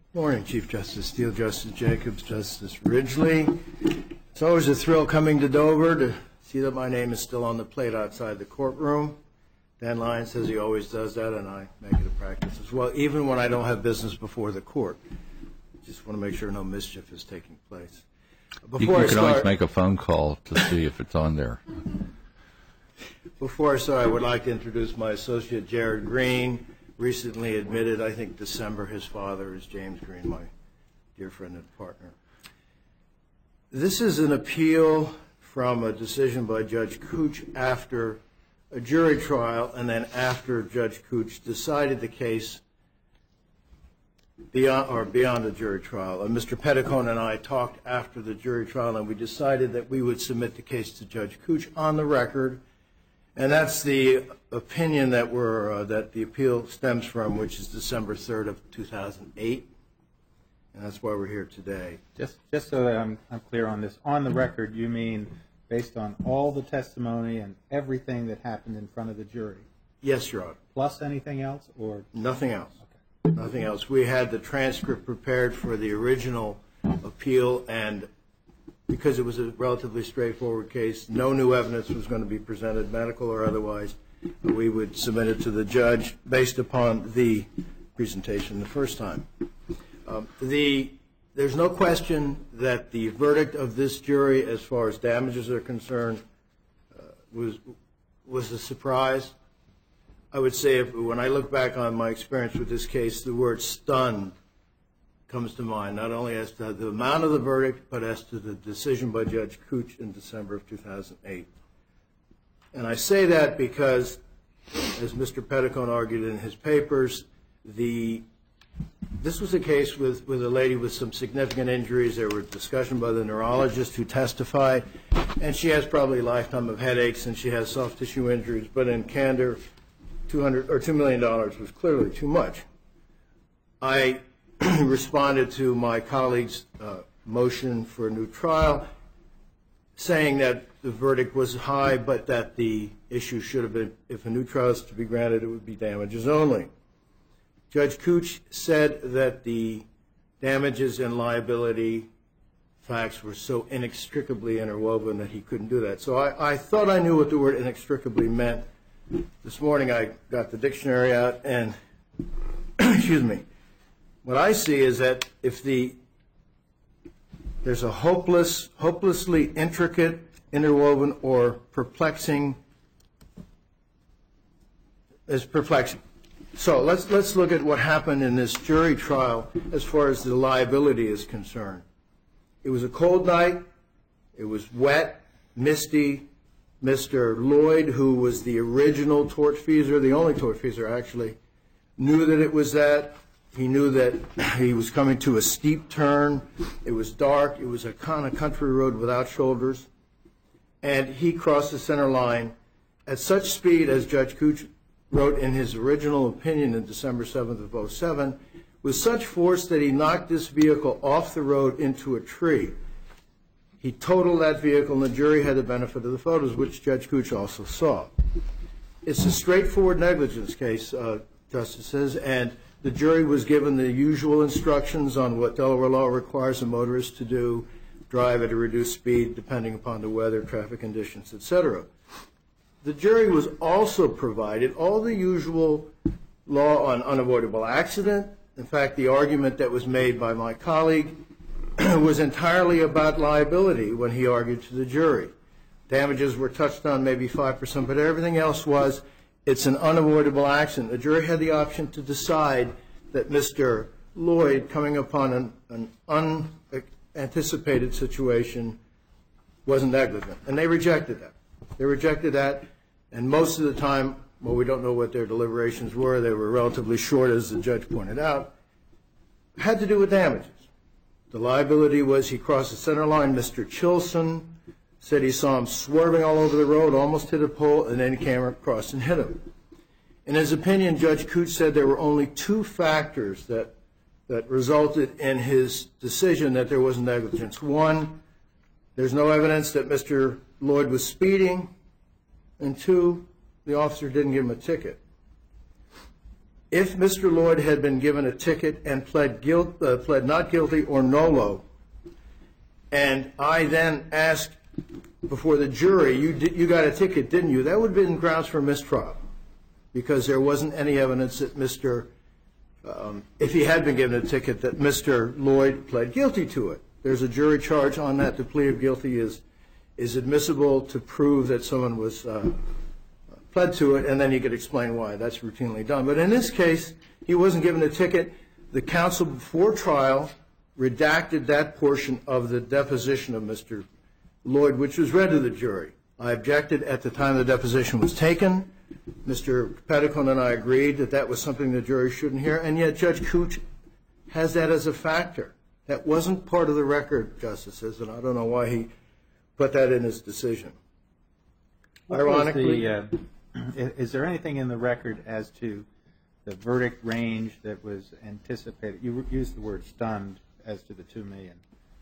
Morning, Chief Justice Steele, Justice Jacobs, Justice Ridgely. It's always a thrill coming to Dover to see that my name is still on the plate outside the courtroom. Dan Lyon says he always does that, and I make it a practice as well, even when I don't have business before the court. Just want to make sure no mischief is taking place. You can always make a phone call to see if it's on there. Before I start, I would like to introduce my associate, Jared Green, recently admitted, I think December, his father is James Green, my dear friend and partner. This is an appeal from a decision by Judge Couch after a jury trial, and then after Judge Couch decided the case beyond a jury trial. And Mr. Petticone and I talked after the jury trial, and we decided that we would submit the case to Judge Couch on the record. And that's the opinion that that the appeal stems from, which is December 3rd of 2008. And that's why we're here today. Just so that I'm clear on this, on the record, you mean based on all the testimony and everything that happened in front of the jury? Yes, Your Honor. Plus anything else, or? Nothing else. Okay. Nothing else. We had the transcript prepared for the original appeal, and because it was a relatively straightforward case, no new evidence was going to be presented, medical or otherwise. We would submit it to the judge based upon the presentation the first time. There's no question that the verdict of this jury, as far as damages are concerned, was a surprise. I would say when I look back on my experience with this case, the word stunned comes to mind, not only as to the amount of the verdict, but as to the decision by Judge Couch in December of 2008. And I say that because, as Mr. Petticone argued in his papers, this was a case with a lady with some significant injuries. There were discussion by the neurologist who testified, and she has probably a lifetime of headaches, and she has soft tissue injuries. But in candor, $2 million was clearly too much. I responded to my colleague's motion for a new trial, saying that the verdict was high, but that the issue should have been, if a new trial is to be granted, it would be damages only. Judge Couch said that the damages and liability facts were so inextricably interwoven that he couldn't do that. So I thought I knew what the word inextricably meant. This morning I got the dictionary out, and excuse me, what I see is that if there's a hopelessly intricate, interwoven, or perplexing, is perplexing. So let's look at what happened in this jury trial as far as the liability is concerned. It was a cold night. It was wet, misty. Mr. Lloyd, who was the original tortfeasor, the only tortfeasor actually, knew that it was that. He knew that he was coming to a steep turn. It was dark. It was a kind of country road without shoulders. And he crossed the center line at such speed, as Judge Couch wrote in his original opinion in December 7th of 2007, with such force that he knocked this vehicle off the road into a tree. He totaled that vehicle, and the jury had the benefit of the photos, which Judge Couch also saw. It's a straightforward negligence case, Justices, and the jury was given the usual instructions on what Delaware law requires a motorist to do, drive at a reduced speed depending upon the weather, traffic conditions, etc. The jury was also provided all the usual law on unavoidable accident. In fact, the argument that was made by my colleague was entirely about liability when he argued to the jury. Damages were touched on maybe 5%, but everything else was, it's an unavoidable accident. The jury had the option to decide that Mr. Lloyd, coming upon an unanticipated situation, wasn't negligent, and they rejected that. They rejected that, and most of the time, well, we don't know what their deliberations were. They were relatively short, as the judge pointed out. It had to do with damages. The liability was he crossed the center line. Mr. Chilson said he saw him swerving all over the road, almost hit a pole, and then he came across and hit him. In his opinion, Judge Couch said there were only two factors that resulted in his decision that there was negligence. One, there's no evidence that Mr. Lloyd was speeding, and two, the officer didn't give him a ticket. If Mr. Lloyd had been given a ticket and pled not guilty or nolo, and I then asked before the jury, you got a ticket, didn't you? That would have been grounds for mistrial, because there wasn't any evidence that if he had been given a ticket, that Mr. Lloyd pled guilty to it. There's a jury charge on that. The plea of guilty is admissible to prove that someone was pled to it, and then you could explain why. That's routinely done. But in this case, he wasn't given a ticket. The counsel before trial redacted that portion of the deposition of Mr. Lloyd, which was read to the jury. I objected at the time the deposition was taken. Mr. Petticone and I agreed that that was something the jury shouldn't hear, and yet Judge Cooch has that as a factor. That wasn't part of the record, Justices, and I don't know why he put that in his decision. Ironically, is there anything in the record as to the verdict range that was anticipated? You used the word stunned as to the $2 million.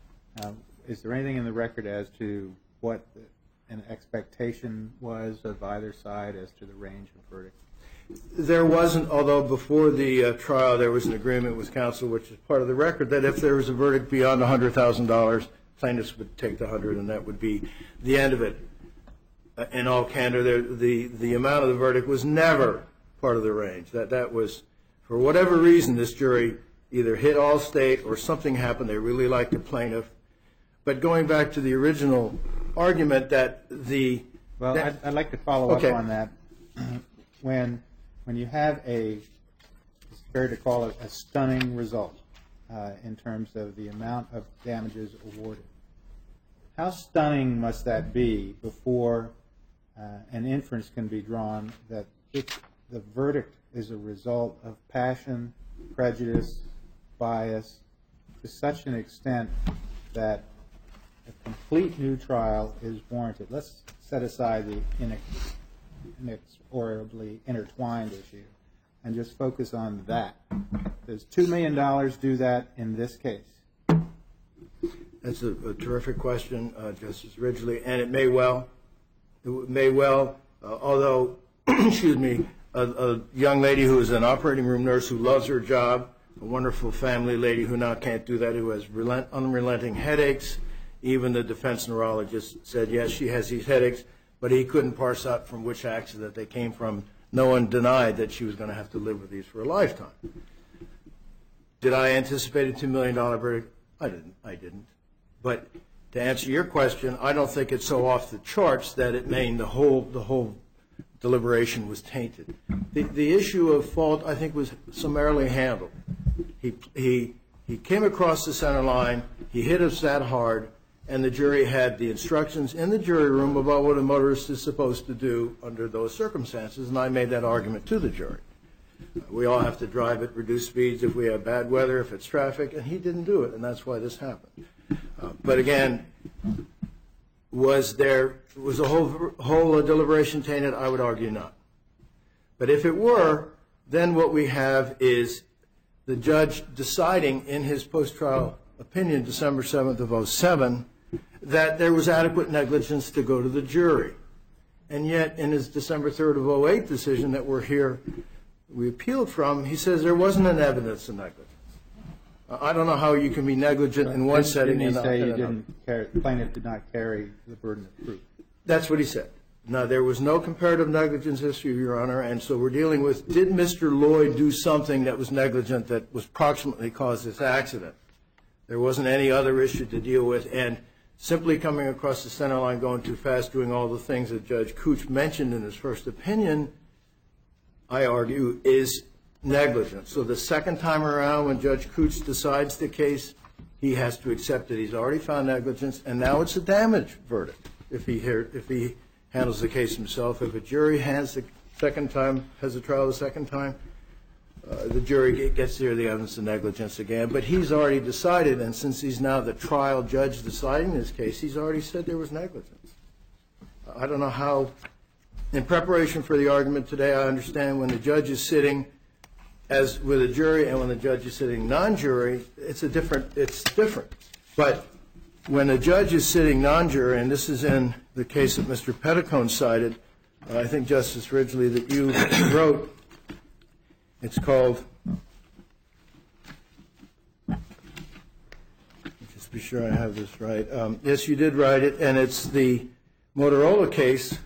Is there anything in the record as to what an expectation was of either side as to the range of verdict? There wasn't, although before the trial there was an agreement with counsel, which is part of the record, that if there was a verdict beyond $100,000, plaintiffs would take the 100, and that would be the end of it. In all candor, the amount of the verdict was never part of the range. That was, for whatever reason, this jury either hit Allstate or something happened. They really liked the plaintiff. But going back to the original argument that the... Well, I'd like to follow up on that. When you have it's fair to call it a stunning result in terms of the amount of damages awarded, how stunning must that be before an inference can be drawn that the verdict is a result of passion, prejudice, bias, to such an extent that a complete new trial is warranted? Let's set aside the inexorably intertwined issue and just focus on that. Does $2 million do that in this case? That's a terrific question, Justice Ridgely, and it may well. It may well, although, excuse me, a young lady who is an operating room nurse who loves her job, a wonderful family lady who now can't do that, who has unrelenting headaches. Even the defense neurologist said, yes, she has these headaches, but he couldn't parse out from which accident they came from. No one denied that she was going to have to live with these for a lifetime. Did I anticipate a $2 million verdict? I didn't. But to answer your question, I don't think it's so off the charts that it meant the whole deliberation was tainted. The issue of fault, I think, was summarily handled. He came across the center line, he hit us that hard, and the jury had the instructions in the jury room about what a motorist is supposed to do under those circumstances, and I made that argument to the jury. We all have to drive at reduced speeds if we have bad weather, if it's traffic, and he didn't do it, and that's why this happened. But again, was the whole deliberation tainted? I would argue not. But if it were, then what we have is the judge deciding in his post-trial opinion, December 7th of 2007, that there was adequate negligence to go to the jury. And yet, in his December 3rd of 2008 decision that we appealed from, he says there wasn't an evidence of negligence. I don't know how you can be negligent in one setting and not in another. The plaintiff did not carry the burden of proof. That's what he said. Now, there was no comparative negligence issue, Your Honor, and so we're dealing with, did Mr. Lloyd do something that was negligent that was proximately caused this accident? There wasn't any other issue to deal with, and simply coming across the center line, going too fast, doing all the things that Judge Cooch mentioned in his first opinion, I argue, is negligent. So the second time around, when Judge Cooch decides the case, he has to accept that he's already found negligence, and now it's a damage verdict if he handles the case himself. If a jury has a trial the second time, the jury gets to hear the evidence of negligence again. But he's already decided, and since he's now the trial judge deciding this case, he's already said there was negligence. I don't know how, in preparation for the argument today, I understand when the judge is sitting as with a jury and when the judge is sitting non-jury, it's different. But when a judge is sitting non-jury, and this is in the case that Mr. Petticone cited, I think, Justice Ridgely, that you wrote, It's called, just be sure I have this right. Yes, you did write it, and it's the Motorola case.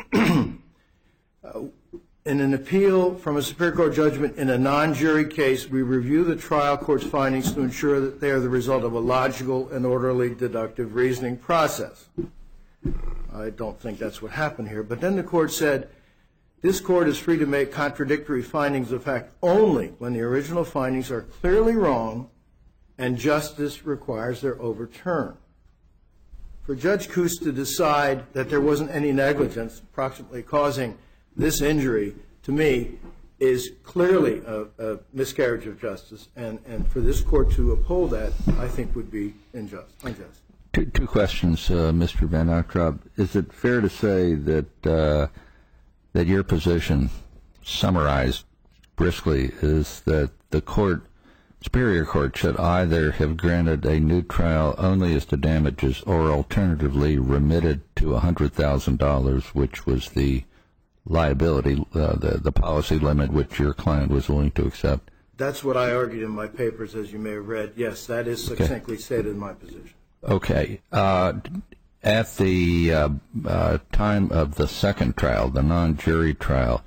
In an appeal from a Superior Court judgment in a non-jury case, we review the trial court's findings to ensure that they are the result of a logical and orderly deductive reasoning process. I don't think that's what happened here. But then the court said, this court is free to make contradictory findings of fact only when the original findings are clearly wrong and justice requires their overturn. For Judge Coos to decide that there wasn't any negligence approximately causing this injury, to me, is clearly a miscarriage of justice, and for this court to uphold that, I think would be unjust. Two questions, Mr. Van Actrop. Is it fair to say that that your position, summarized briskly, is that the court, Superior Court, should either have granted a new trial only as to damages or alternatively remitted to $100,000, which was the liability, the policy limit which your client was willing to accept? That's what I argued in my papers, as you may have read. Yes, that is succinctly stated in my position. Okay. At the time of the second trial, the non-jury trial,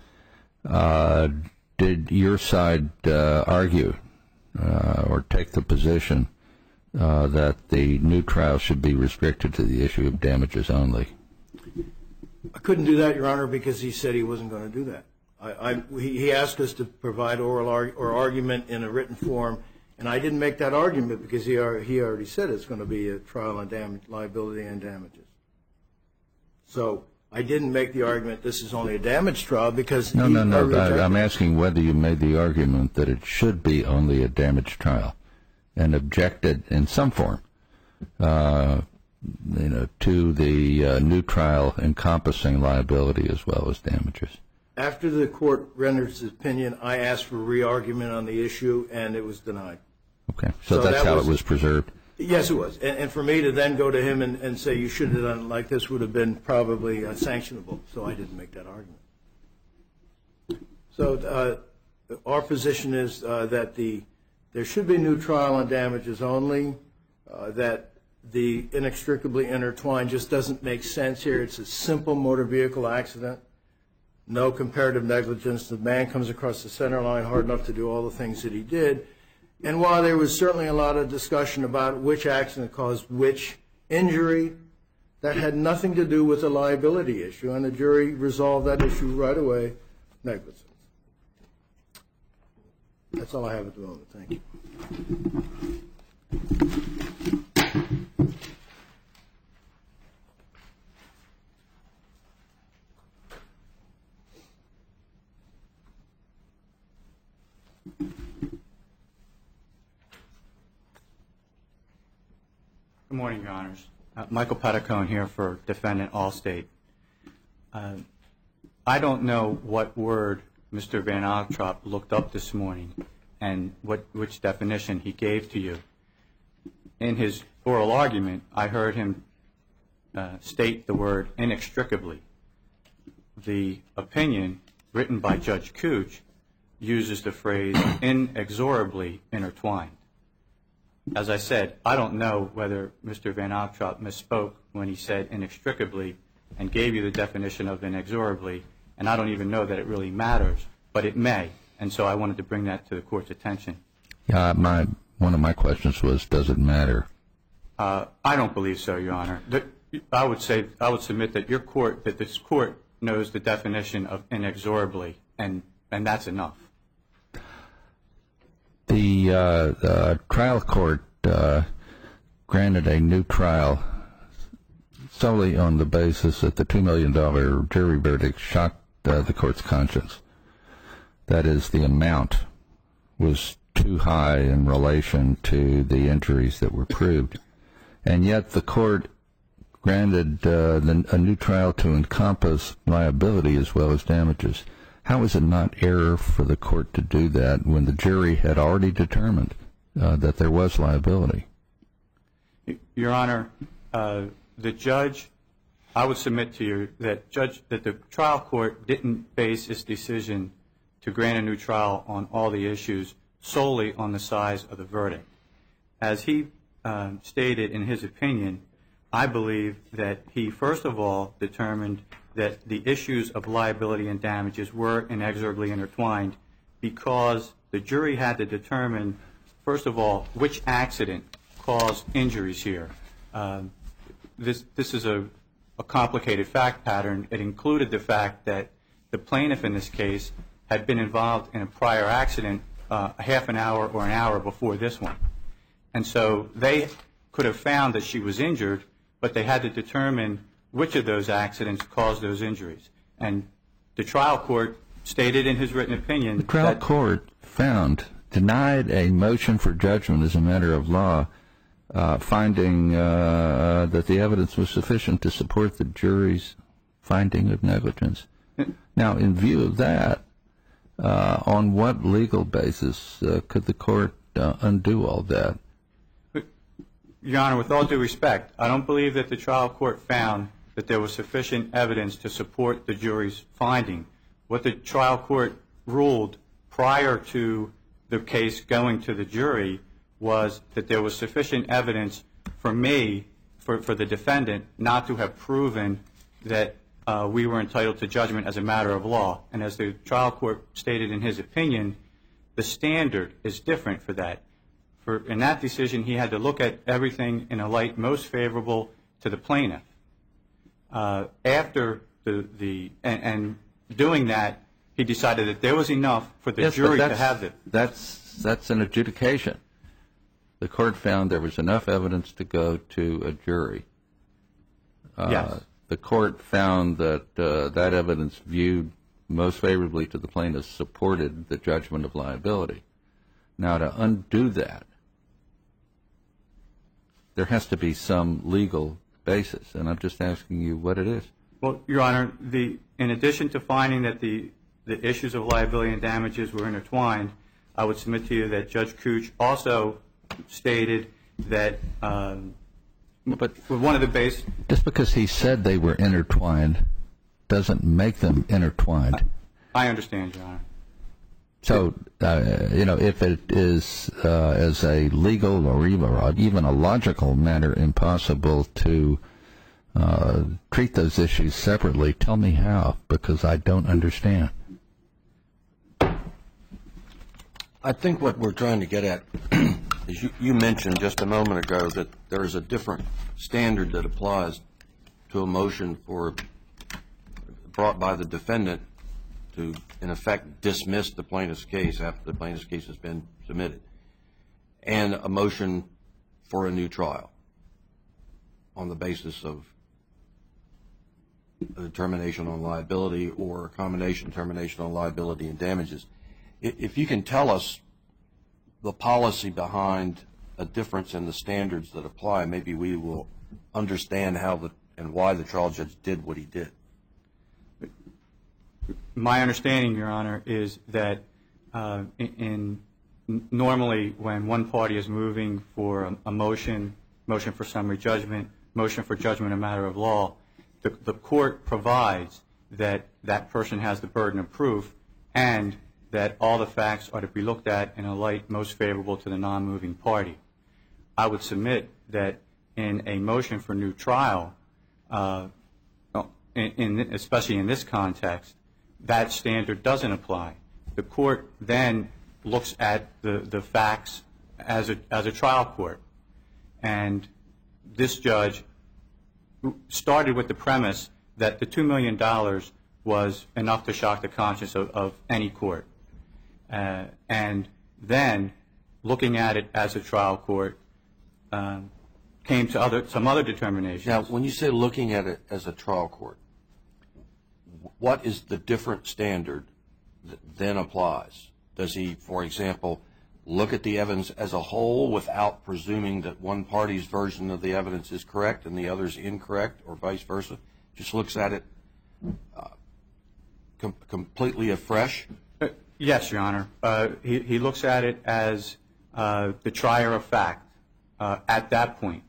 did your side argue or take the position that the new trial should be restricted to the issue of damages only? I couldn't do that, Your Honor, because he said he wasn't going to do that. He asked us to provide oral or argument in a written form, and I didn't make that argument because he already said it's going to be a trial on liability and damages. So I didn't make the argument this is only a damage trial because No. I'm asking whether you made the argument that it should be only a damage trial and objected in some form to the new trial encompassing liability as well as damages. After the court rendered its opinion, I asked for re-argument on the issue, and it was denied. Okay, so that's how it was preserved? Yes, it was. And for me to then go to him and say you should have done it like this would have been probably sanctionable, so I didn't make that argument. So our position is that there should be a new trial on damages only, that the inextricably intertwined just doesn't make sense here. It's a simple motor vehicle accident, no comparative negligence. The man comes across the center line hard enough to do all the things that he did. And while there was certainly a lot of discussion about which accident caused which injury, that had nothing to do with the liability issue, and the jury resolved that issue right away, negligence. That's all I have at the moment. Thank you. Good morning, Your Honors. Michael Petticone here for Defendant Allstate. I don't know what word Mr. Van Actrop looked up this morning and which definition he gave to you. In his oral argument, I heard him state the word inextricably. The opinion written by Judge Cooch uses the phrase inexorably intertwined. As I said, I don't know whether Mr. Van Actrop misspoke when he said inextricably and gave you the definition of inexorably, and I don't even know that it really matters, but it may, and so I wanted to bring that to the Court's attention. Yeah, one of my questions was, does it matter? I don't believe so, Your Honor. I would submit that this Court knows the definition of inexorably, and that's enough. The trial court granted a new trial solely on the basis that the $2 million jury verdict shocked the court's conscience. That is, the amount was too high in relation to the injuries that were proved. And yet the court granted a new trial to encompass liability as well as damages. How is it not error for the court to do that when the jury had already determined that there was liability? Your Honor, the judge, I would submit to you that the trial court didn't base its decision to grant a new trial on all the issues solely on the size of the verdict. As he stated in his opinion, I believe that he first of all determined that the issues of liability and damages were inexorably intertwined because the jury had to determine, first of all, which accident caused injuries here. This is a complicated fact pattern. It included the fact that the plaintiff in this case had been involved in a prior accident a half an hour or an hour before this one. And so they could have found that she was injured, but they had to determine which of those accidents caused those injuries. And the trial court stated in his written opinion the trial court denied a motion for judgment as a matter of law, finding that the evidence was sufficient to support the jury's finding of negligence. Now, in view of that, on what legal basis could the court undo all that? Your Honor, with all due respect, I don't believe that the trial court found that there was sufficient evidence to support the jury's finding. What the trial court ruled prior to the case going to the jury was that there was sufficient evidence for me, for the defendant, not to have proven that we were entitled to judgment as a matter of law. And as the trial court stated in his opinion, the standard is different for that. In that decision, he had to look at everything in a light most favorable to the plaintiff. After and doing that, he decided that there was enough for the jury to have it. That's an adjudication. The court found there was enough evidence to go to a jury. Yes. The court found that that evidence viewed most favorably to the plaintiff supported the judgment of liability. Now, to undo that, there has to be some legal basis, and I'm just asking you what it is. Well, Your Honor, in addition to finding that the issues of liability and damages were intertwined, I would submit to you that Judge Cooch also stated that but one of the base... Just because he said they were intertwined doesn't make them intertwined. I understand, Your Honor. So, if it is as a legal or even a logical matter impossible to treat those issues separately, tell me how, because I don't understand. I think what we're trying to get at is you mentioned just a moment ago that there is a different standard that applies to a motion brought by the defendant to, in effect, dismiss the plaintiff's case after the plaintiff's case has been submitted, and a motion for a new trial on the basis of a determination on liability or a combination determination on liability and damages. If you can tell us the policy behind a difference in the standards that apply, maybe we will understand how and why the trial judge did what he did. My understanding, Your Honor, is that normally when one party is moving for a motion for summary judgment, motion for judgment a matter of law, the court provides that that person has the burden of proof and that all the facts are to be looked at in a light most favorable to the non-moving party. I would submit that in a motion for new trial, especially in this context, that standard doesn't apply. The court then looks at the facts as a trial court. And this judge started with the premise that the $2 million was enough to shock the conscience of any court. And then, looking at it as a trial court, came to some other determinations. Now, when you say looking at it as a trial court, what is the different standard that then applies? Does he, for example, look at the evidence as a whole without presuming that one party's version of the evidence is correct and the other's incorrect, or vice versa? Just looks at it completely afresh? Yes, Your Honor. He looks at it as the trier of fact at that point.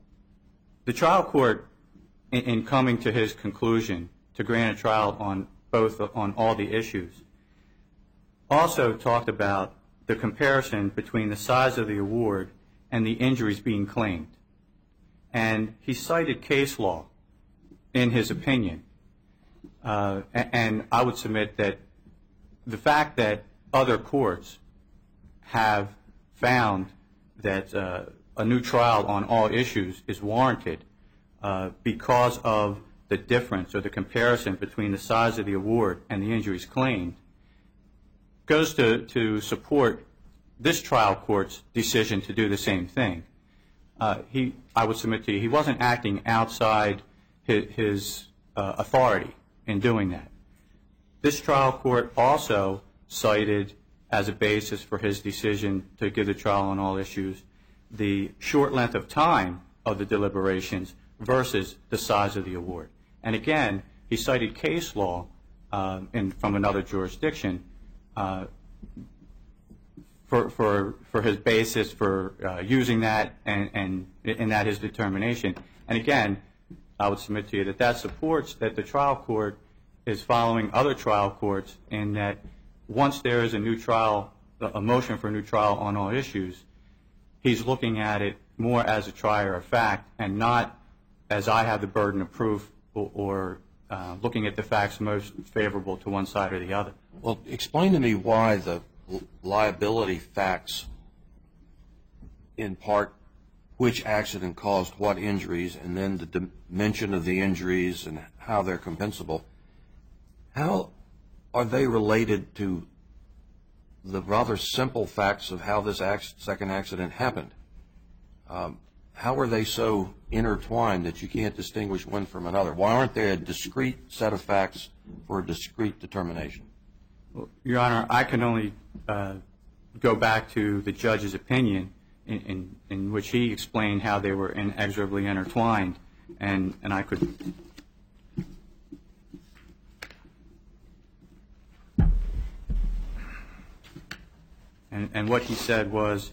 The trial court, in coming to his conclusion to grant a trial on both on all the issues. Also talked about the comparison between the size of the award and the injuries being claimed. And he cited case law in his opinion. And I would submit that the fact that other courts have found that a new trial on all issues is warranted because of the difference or the comparison between the size of the award and the injuries claimed goes to support this trial court's decision to do the same thing. I would submit to you, he wasn't acting outside his authority in doing that. This trial court also cited as a basis for his decision to give the trial on all issues the short length of time of the deliberations versus the size of the award. And again, he cited case law from another jurisdiction for his basis for using that and that his determination. And again, I would submit to you that that supports that the trial court is following other trial courts in that once there is a new trial, a motion for a new trial on all issues, he's looking at it more as a trier of fact and not as I have the burden of proof or looking at the facts most favorable to one side or the other. Well, explain to me why the liability facts, in part, which accident caused what injuries, and then the dimension of the injuries and how they're compensable, how are they related to the rather simple facts of how this second accident happened? How are they so intertwined that you can't distinguish one from another? Why aren't they a discrete set of facts for a discrete determination? Well, Your Honor, I can only go back to the judge's opinion in which he explained how they were inexorably intertwined, and I could... And what he said was,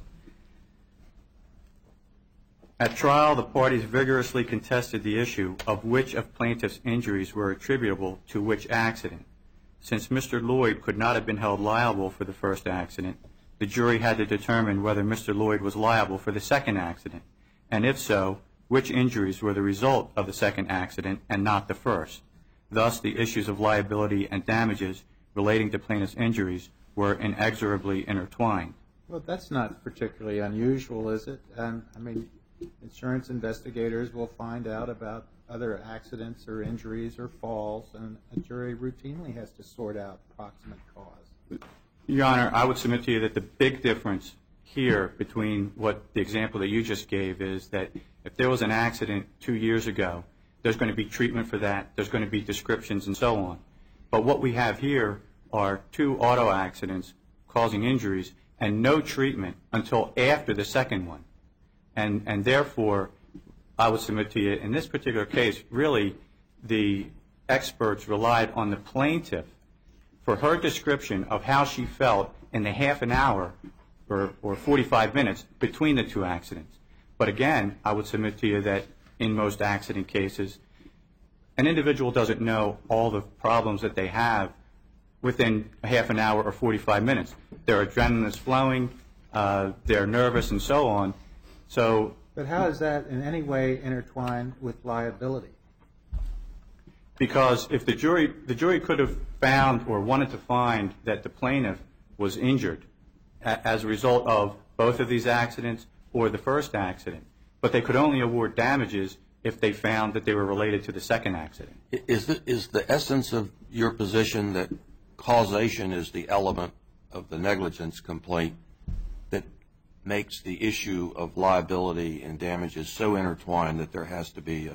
at trial, the parties vigorously contested the issue of which of plaintiff's injuries were attributable to which accident. Since Mr. Lloyd could not have been held liable for the first accident, the jury had to determine whether Mr. Lloyd was liable for the second accident, and if so, which injuries were the result of the second accident and not the first. Thus, the issues of liability and damages relating to plaintiff's injuries were inexorably intertwined. Well, that's not particularly unusual, is it? I mean, insurance investigators will find out about other accidents or injuries or falls, and a jury routinely has to sort out proximate cause. Your Honor, I would submit to you that the big difference here between what the example that you just gave is that if there was an accident 2 years ago, there's going to be treatment for that, there's going to be descriptions and so on. But what we have here are 2 auto accidents causing injuries and no treatment until after the second one. And therefore, I would submit to you, in this particular case, really the experts relied on the plaintiff for her description of how she felt in the half an hour or 45 minutes between the 2 accidents. But again, I would submit to you that in most accident cases, an individual doesn't know all the problems that they have within a half an hour or 45 minutes. Their adrenaline is flowing, they're nervous and so on. But how is that in any way intertwined with liability? Because if the jury could have found or wanted to find that the plaintiff was injured as a result of both of these accidents or the first accident, but they could only award damages if they found that they were related to the second accident. Is the essence of your position that causation is the element of the negligence complaint that makes the issue of liability and damages so intertwined that there has to be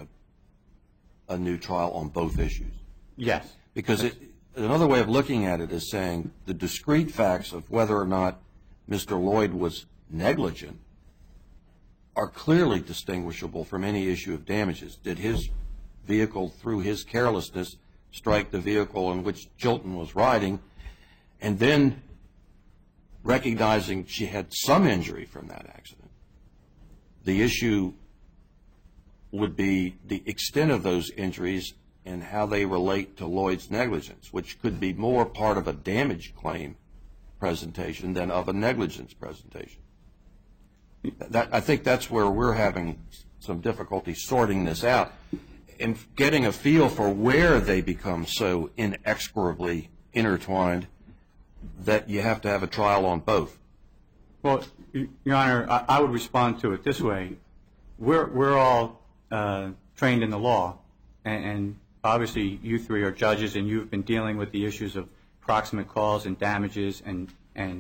a new trial on both issues? Yes. Because another way of looking at it is saying the discrete facts of whether or not Mr. Lloyd was negligent are clearly distinguishable from any issue of damages. Did his vehicle, through his carelessness, strike the vehicle in which Chilton was riding? And then recognizing she had some injury from that accident, the issue would be the extent of those injuries and how they relate to Lloyd's negligence, which could be more part of a damage claim presentation than of a negligence presentation. I think that's where we're having some difficulty sorting this out and getting a feel for where they become so inexorably intertwined that you have to have a trial on both. Well, Your Honor, I would respond to it this way. We're all trained in the law, and obviously you three are judges, and you've been dealing with the issues of proximate cause and damages and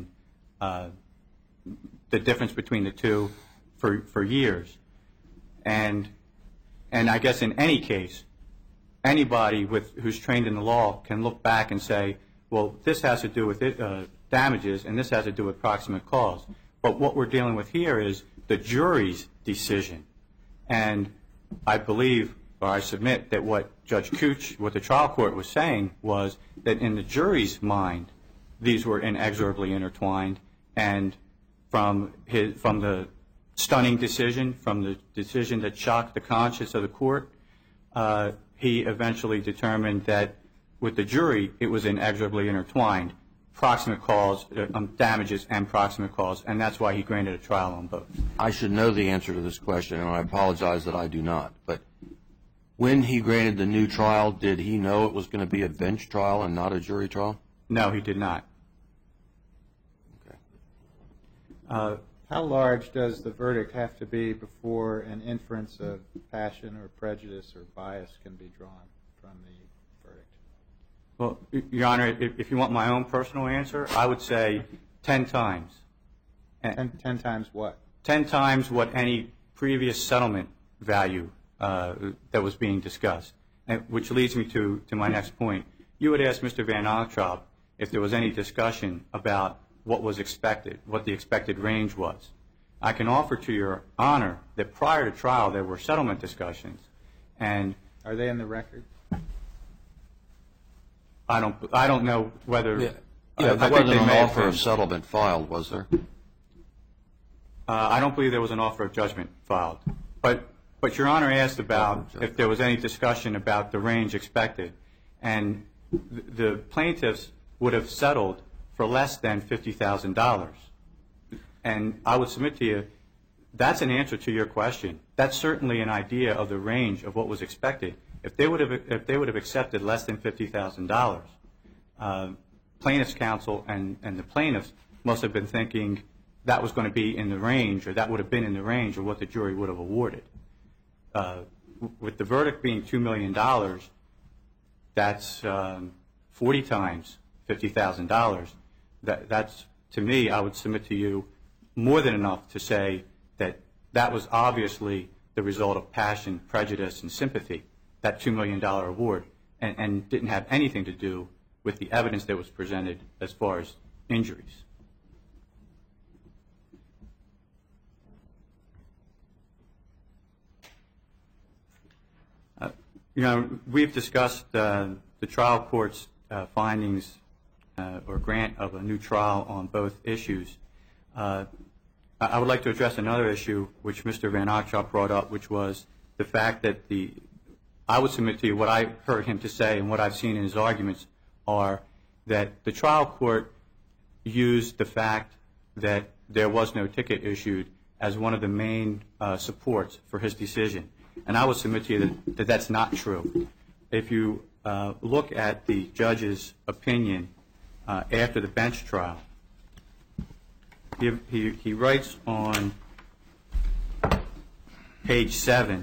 the difference between the two for years. And I guess in any case, anybody who's trained in the law can look back and say, well, this has to do with damages and this has to do with proximate cause. But what we're dealing with here is the jury's decision. And I believe, or I submit, that what Judge Cooch, what the trial court was saying was that in the jury's mind, these were inexorably intertwined, and from the stunning decision, from the decision that shocked the conscience of the court, he eventually determined that with the jury, it was inexorably intertwined, proximate cause, damages and proximate cause, and that's why he granted a trial on both. I should know the answer to this question, and I apologize that I do not. But when he granted the new trial, did he know it was going to be a bench trial and not a jury trial? No, he did not. Okay. How large does the verdict have to be before an inference of passion or prejudice or bias can be drawn from the verdict? Well, Your Honor, if you want my own personal answer, I would say 10 times. 10 times what? 10 times what any previous settlement value that was being discussed, which leads me to my next point. You would ask Mr. Van Altrop if there was any discussion about what was expected, what the expected range was. I can offer to Your Honor that prior to trial there were settlement discussions, and are they in the record? I don't know whether There I think wasn't they an may have offer been. of settlement filed, was there? I don't believe there was an offer of judgment filed. But Your Honor asked about if there was any discussion about the range expected, and the plaintiffs would have settled for less than $50,000. And I would submit to you, that's an answer to your question. That's certainly an idea of the range of what was expected. If they would have accepted less than $50,000, plaintiffs' counsel and the plaintiffs must have been thinking that was going to be in the range, or that would have been in the range of what the jury would have awarded. With the verdict being $2 million, that's 40 times $50,000. That's, to me, I would submit to you, more than enough to say that that was obviously the result of passion, prejudice, and sympathy, that $2 million award, and didn't have anything to do with the evidence that was presented as far as injuries. You know, we've discussed the trial court's findings or grant of a new trial on both issues. I would like to address another issue which Mr. Van Altrop brought up, which was the fact that I would submit to you what I heard him to say and what I've seen in his arguments are that the trial court used the fact that there was no ticket issued as one of the main supports for his decision. And I would submit to you that that's not true. If you look at the judge's opinion after the bench trial, he writes on page 7,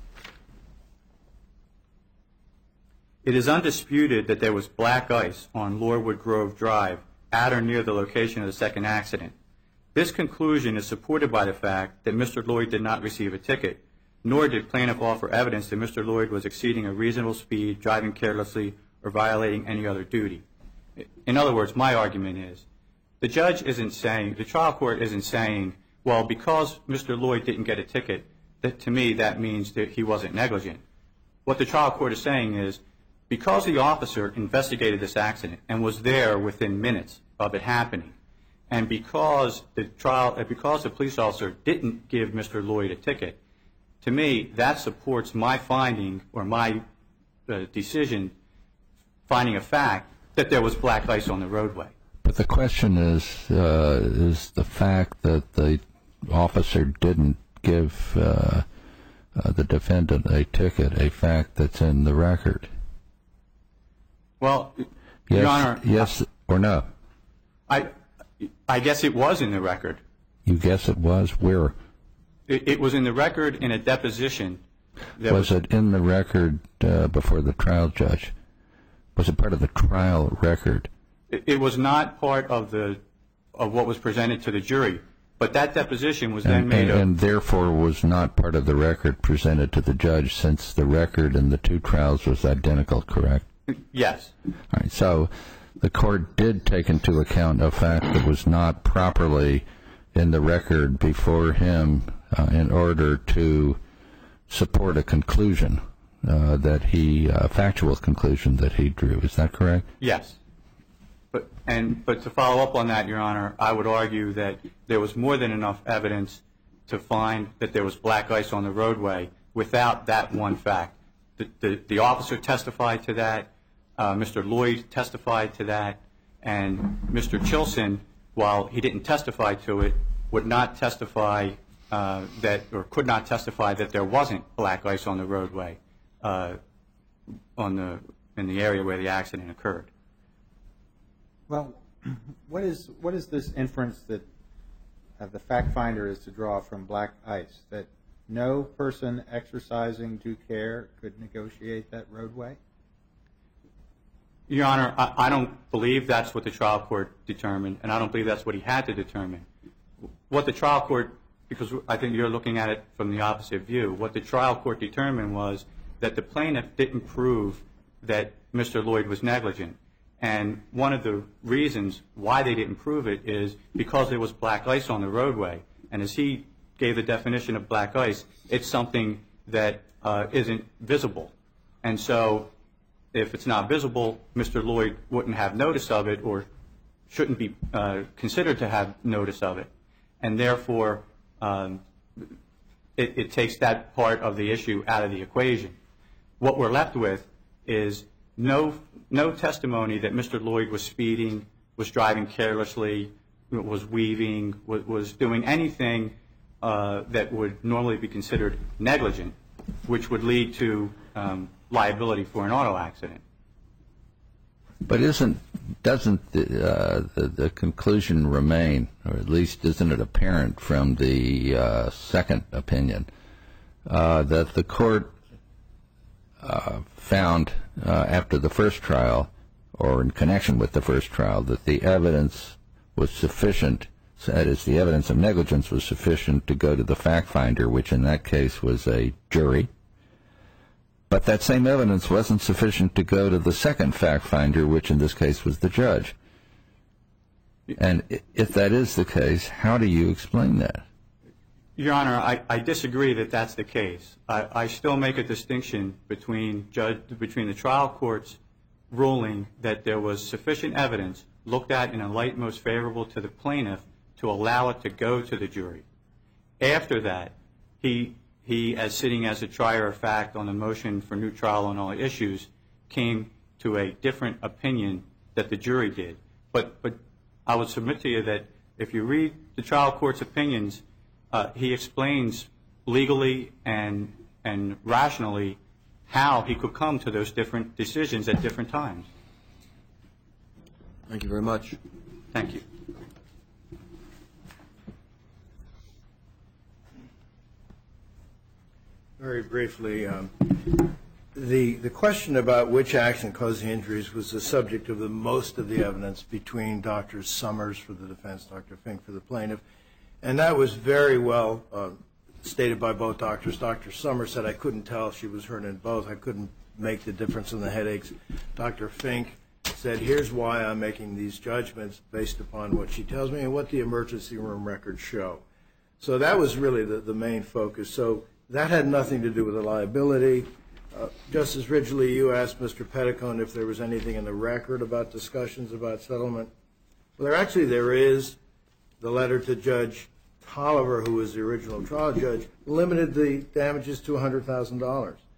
"It is undisputed that there was black ice on Lorwood Grove Drive at or near the location of the second accident. This conclusion is supported by the fact that Mr. Lloyd did not receive a ticket, nor did plaintiff offer evidence that Mr. Lloyd was exceeding a reasonable speed, driving carelessly, or violating any other duty." In other words, my argument is, the trial court isn't saying, well, because Mr. Lloyd didn't get a ticket, that to me that means that he wasn't negligent. What the trial court is saying is, because the officer investigated this accident and was there within minutes of it happening, and because the police officer didn't give Mr. Lloyd a ticket, to me that supports my finding or my decision finding a fact that there was black ice on the roadway. But the question is the fact that the officer didn't give the defendant a ticket a fact that's in the record? Well, yes, Your Honor, yes or no? I guess it was in the record. You guess it was? Where? It was in the record in a deposition. Was it in the record before the trial judge? Was it part of the trial record? It was not part of what was presented to the jury, but that deposition was then made and therefore was not part of the record presented to the judge, since the record in the two trials was identical, correct? Yes. All right, so the court did take into account a fact that was not properly in the record before him in order to support a conclusion a factual conclusion that he drew. Is that correct? Yes. But to follow up on that, Your Honor, I would argue that there was more than enough evidence to find that there was black ice on the roadway without that one fact. The officer testified to that, Mr. Lloyd testified to that, and Mr. Chilson, while he didn't testify to it, would not testify could not testify that there wasn't black ice on the roadway in the area where the accident occurred. Well, what is this inference that the fact finder is to draw from black ice, that no person exercising due care could negotiate that roadway? Your Honor, I don't believe that's what the trial court determined, and I don't believe that's what he had to determine. What the trial court, because I think you're looking at it from the opposite view, what the trial court determined was that the plaintiff didn't prove that Mr. Lloyd was negligent. And one of the reasons why they didn't prove it is because there was black ice on the roadway. And as he gave the definition of black ice, it's something that isn't visible. And so if it's not visible, Mr. Lloyd wouldn't have notice of it or shouldn't be considered to have notice of it. And therefore, it takes that part of the issue out of the equation. What we're left with is no testimony that Mr. Lloyd was speeding, was driving carelessly, was weaving, was doing anything that would normally be considered negligent, which would lead to liability for an auto accident. But doesn't the conclusion remain, or at least isn't it apparent from the second opinion, that the court found after the first trial, or in connection with the first trial, that the evidence was sufficient, that is, the evidence of negligence was sufficient to go to the fact finder, which in that case was a jury, but that same evidence wasn't sufficient to go to the second fact finder, which in this case was the judge? And if that is the case, how do you explain that? Your Honor, I disagree that that's the case. I still make a distinction between the trial court's ruling that there was sufficient evidence looked at in a light most favorable to the plaintiff to allow it to go to the jury. After that, he as sitting as a trier of fact on the motion for new trial on all issues, came to a different opinion that the jury did. But I would submit to you that if you read the trial court's opinions, he explains legally and rationally how he could come to those different decisions at different times. Thank you very much. Thank you. Very briefly, the question about which accident caused the injuries was the subject of most of the evidence between Dr. Summers for the defense, Dr. Fink for the plaintiff, and that was very well stated by both doctors. Dr. Summers said, I couldn't tell if she was hurt in both. I couldn't make the difference in the headaches. Dr. Fink said, here's why I'm making these judgments based upon what she tells me and what the emergency room records show. So that was really the main focus. So that had nothing to do with the liability. Justice Ridgely, you asked Mr. Petticone if there was anything in the record about discussions about settlement. Well, there is. The letter to Judge Tolliver, who was the original trial judge, limited the damages to $100,000.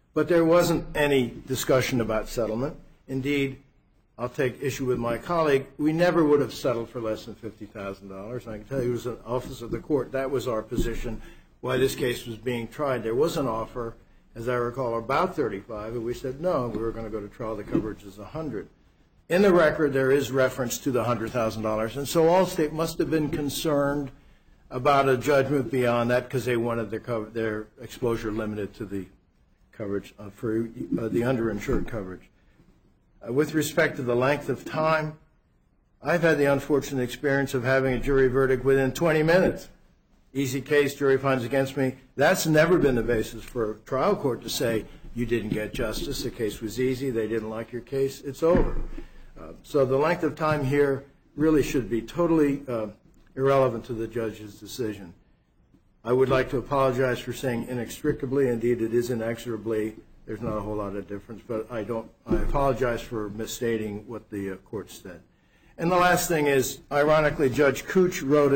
But there wasn't any discussion about settlement. Indeed, I'll take issue with my colleague, we never would have settled for less than $50,000. I can tell you, it was an office of the court. That was our position why this case was being tried. There was an offer, as I recall, about $35,000, and we said no, we were going to go to trial. The coverage is $100,000. In the record, there is reference to the $100,000, and so Allstate must have been concerned about a judgment beyond that because they wanted their exposure limited to the coverage for the underinsured coverage. With respect to the length of time, I've had the unfortunate experience of having a jury verdict within 20 minutes. Easy case, jury finds against me. That's never been the basis for a trial court to say you didn't get justice. The case was easy. They didn't like your case. It's over. So the length of time here really should be totally irrelevant to the judge's decision. I would like to apologize for saying inextricably. Indeed, it is inexorably. There's not a whole lot of difference, but I apologize for misstating what the court said. And the last thing is, ironically, Judge Cooch wrote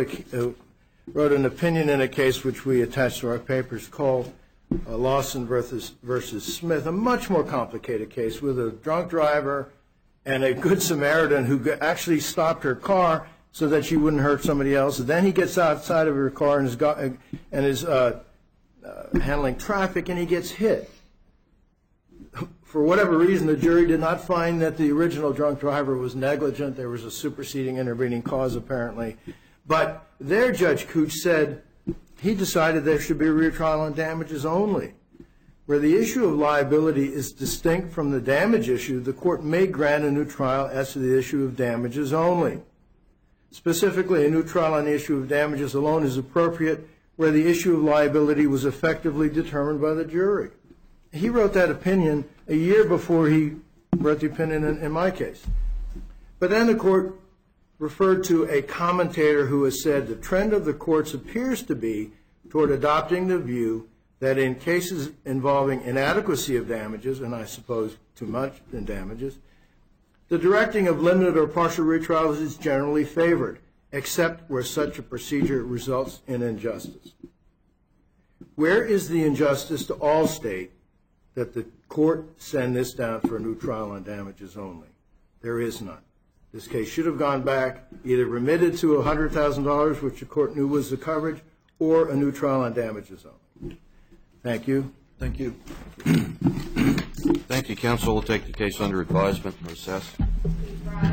an opinion in a case which we attached to our papers called Lawson versus Smith, a much more complicated case with a drunk driver and a good Samaritan who actually stopped her car so that she wouldn't hurt somebody else. And then he gets outside of her car and is handling traffic, and he gets hit. For whatever reason, the jury did not find that the original drunk driver was negligent. There was a superseding intervening cause, apparently. But there, Judge Cooch said he decided there should be a retrial on damages only. Where the issue of liability is distinct from the damage issue, the court may grant a new trial as to the issue of damages only. Specifically, a new trial on the issue of damages alone is appropriate where the issue of liability was effectively determined by the jury. He wrote that opinion a year before he wrote the opinion in my case. But then the court referred to a commentator who has said the trend of the courts appears to be toward adopting the view that in cases involving inadequacy of damages, and I suppose too much in damages, the directing of limited or partial retrials is generally favored, except where such a procedure results in injustice. Where is the injustice to Allstate that the court send this down for a new trial on damages only? There is none. This case should have gone back, either remitted to $100,000, which the court knew was the coverage, or a new trial on damages only. Thank you. Thank you. Thank you, counsel. We'll take the case under advisement and recess.